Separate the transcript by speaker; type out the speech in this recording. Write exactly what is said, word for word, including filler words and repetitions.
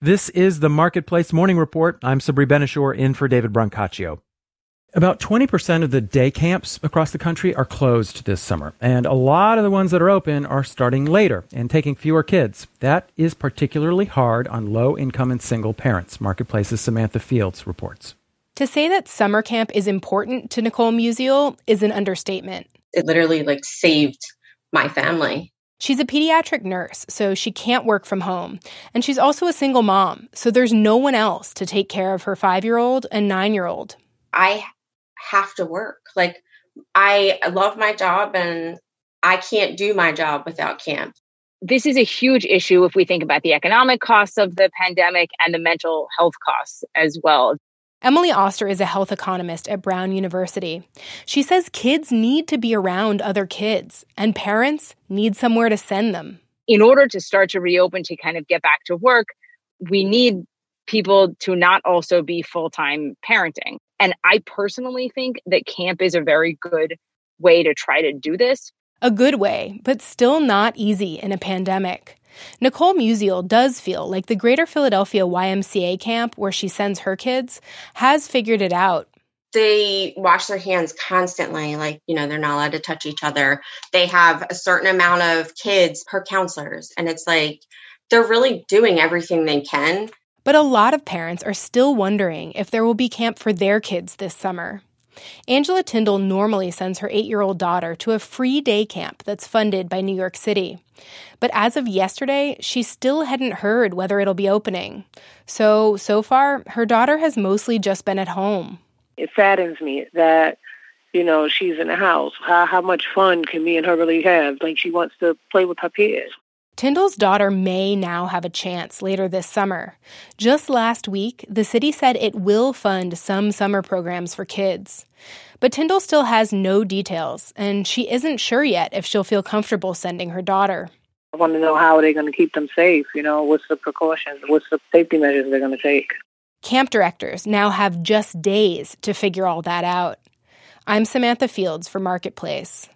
Speaker 1: This is the Marketplace Morning Report. I'm Sabri Benishore in for David Brancaccio. About twenty percent of the day camps across the country are closed this summer, and a lot of the ones that are open are starting later and taking fewer kids. That is particularly hard on low-income and single parents, Marketplace's Samantha Fields reports.
Speaker 2: To say that summer camp is important to Nicole Musial is an understatement.
Speaker 3: It literally, like, saved my family.
Speaker 2: She's a pediatric nurse, so she can't work from home. And she's also a single mom, so there's no one else to take care of her five-year-old and nine-year-old.
Speaker 3: I have to work. Like, I love my job and I can't do my job without camp.
Speaker 4: This is a huge issue if we think about the economic costs of the pandemic and the mental health costs as well.
Speaker 2: Emily Oster is a health economist at Brown University. She says kids need to be around other kids and parents need somewhere to send them.
Speaker 4: In order to start to reopen, to kind of get back to work, we need people to not also be full-time parenting. And I personally think that camp is a very good way to try to do this.
Speaker 2: A good way, but still not easy in a pandemic. Nicole Musial does feel like the Greater Philadelphia Y M C A camp, where she sends her kids, has figured it out.
Speaker 3: They wash their hands constantly. Like, you know, they're not allowed to touch each other. They have a certain amount of kids per counselors. And it's like, they're really doing everything they can.
Speaker 2: But a lot of parents are still wondering if there will be camp for their kids this summer. Angela Tyndall normally sends her eight-year-old daughter to a free day camp that's funded by New York City. But as of yesterday, she still hadn't heard whether it'll be opening. So, so far, her daughter has mostly just been at home.
Speaker 5: It saddens me that, you know, she's in the house. How, how much fun can me and her really have? Like, she wants to play with her peers.
Speaker 2: Tyndall's daughter may now have a chance later this summer. Just last week, the city said it will fund some summer programs for kids. But Tyndall still has no details, and she isn't sure yet if she'll feel comfortable sending her daughter.
Speaker 5: I want to know how are they going to keep them safe, you know, what's the precautions, what's the safety measures they're going to take.
Speaker 2: Camp directors now have just days to figure all that out. I'm Samantha Fields for Marketplace.